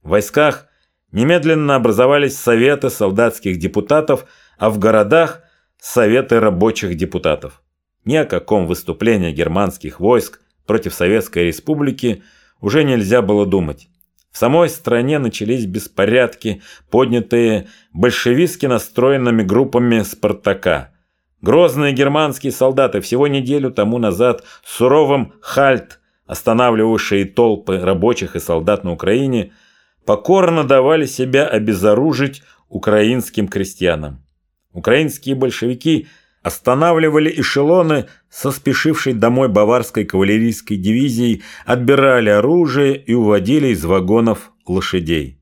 В войсках немедленно образовались советы солдатских депутатов, а в городах – советы рабочих депутатов. Ни о каком выступлении германских войск против Советской Республики уже нельзя было думать. В самой стране начались беспорядки, поднятые большевистски настроенными группами «Спартака». Грозные германские солдаты, всего неделю тому назад суровым «Хальт», останавливавшие толпы рабочих и солдат на Украине, покорно давали себя обезоружить украинским крестьянам. Украинские большевики останавливали эшелоны со спешившей домой баварской кавалерийской дивизией, отбирали оружие и уводили из вагонов лошадей.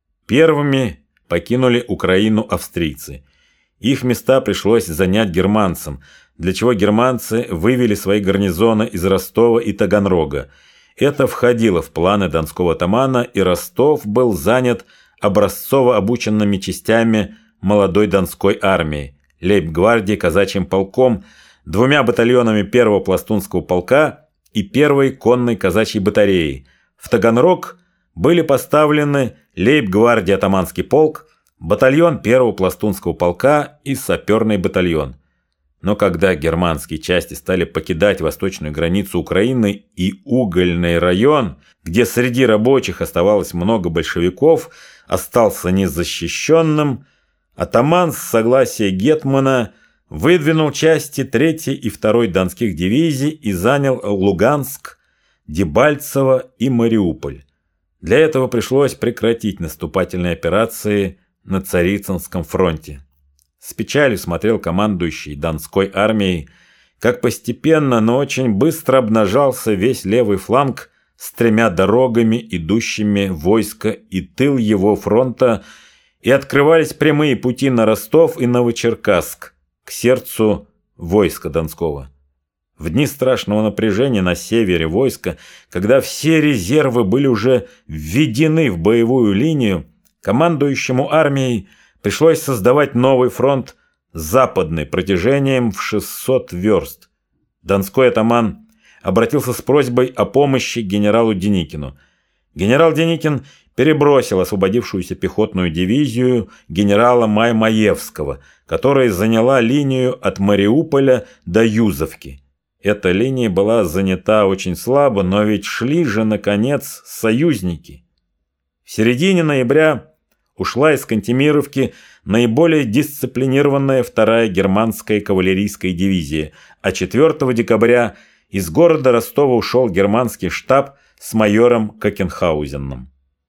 Первыми покинули Украину австрийцы. Их места пришлось занять германцам, для чего германцы вывели свои гарнизоны из Ростова и Таганрога. Это входило в планы донского атамана, и Ростов был занят образцово обученными частями молодой донской армии, лейб-гвардии казачьим полком, 2 батальонами 1-го пластунского полка и 1-й конной казачьей батареей. В Таганрог были поставлены лейб-гвардии атаманский полк, батальон 1-го пластунского полка и саперный батальон. Но когда германские части стали покидать восточную границу Украины и угольный район, где среди рабочих оставалось много большевиков, остался незащищенным, атаман с согласия гетмана выдвинул части 3-й и 2-й донских дивизий и занял Луганск, Дебальцево и Мариуполь. Для этого пришлось прекратить наступательные операции на Царицынском фронте. С печалью смотрел командующий Донской армией, как постепенно, но очень быстро обнажался весь левый фланг с 3 дорогами, идущими в войско и тыл его фронта, и открывались прямые пути на Ростов и Новочеркасск, к сердцу войска Донского. В дни страшного напряжения на севере войска, когда все резервы были уже введены в боевую линию, командующему армией пришлось создавать новый фронт западный протяжением в 600 верст. Донской атаман обратился с просьбой о помощи генералу Деникину. Генерал Деникин перебросил освободившуюся пехотную дивизию генерала Маймаевского, которая заняла линию от Мариуполя до Юзовки. Эта линия была занята очень слабо, но ведь шли же, наконец, союзники. В середине ноября ушла из Кантемировки наиболее дисциплинированная 2-я германская кавалерийская дивизия, а 4 декабря из города Ростова ушел германский штаб с майором Кокенхаузеном.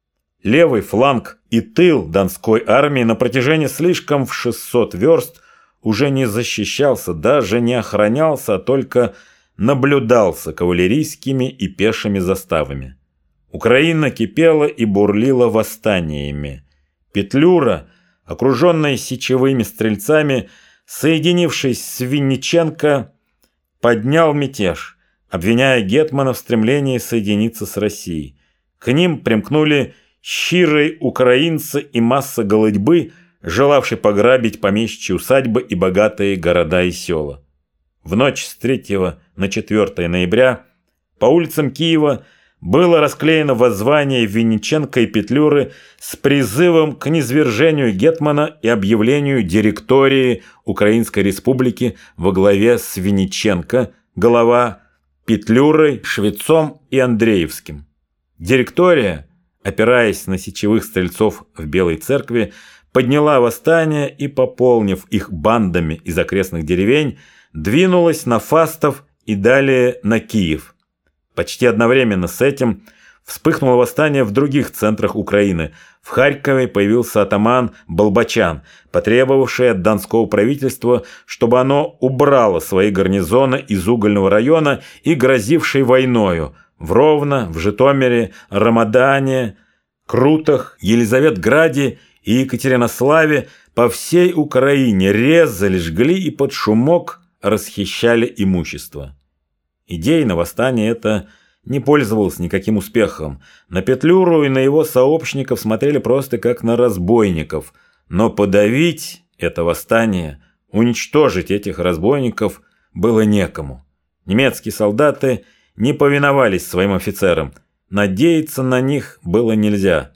Левый фланг и тыл Донской армии на протяжении слишком в 600 верст уже не защищался, даже не охранялся, а только наблюдался кавалерийскими и пешими заставами. Украина кипела и бурлила восстаниями. Петлюра, окруженная сечевыми стрельцами, соединившись с Винниченко, поднял мятеж, обвиняя гетмана в стремлении соединиться с Россией. К ним примкнули щирые украинцы и масса голодьбы, желавшей пограбить помещичьи усадьбы и богатые города и села. В ночь с 3 на 4 ноября по улицам Киева было расклеено воззвание Винниченко и Петлюры с призывом к низвержению гетмана и объявлению директории Украинской Республики во главе с Винниченко, голова Петлюрой, Швецом и Андреевским. Директория, опираясь на сечевых стрельцов в Белой церкви, подняла восстание и, пополнив их бандами из окрестных деревень, двинулась на Фастов и далее на Киев. Почти одновременно с этим вспыхнуло восстание в других центрах Украины. В Харькове появился атаман Болбочан, потребовавший от донского правительства, чтобы оно убрало свои гарнизоны из угольного района и грозивший войною в Ровно, в Житомире, Рамадане, Крутах, Елизаветграде и Екатеринославе по всей Украине резали, жгли и под шумок расхищали имущество. Идейно восстание это не пользовалось никаким успехом. На Петлюру и на его сообщников смотрели просто как на разбойников. Но подавить это восстание, уничтожить этих разбойников было некому. Немецкие солдаты не повиновались своим офицерам. Надеяться на них было нельзя.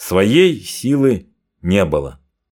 Своей силы не было.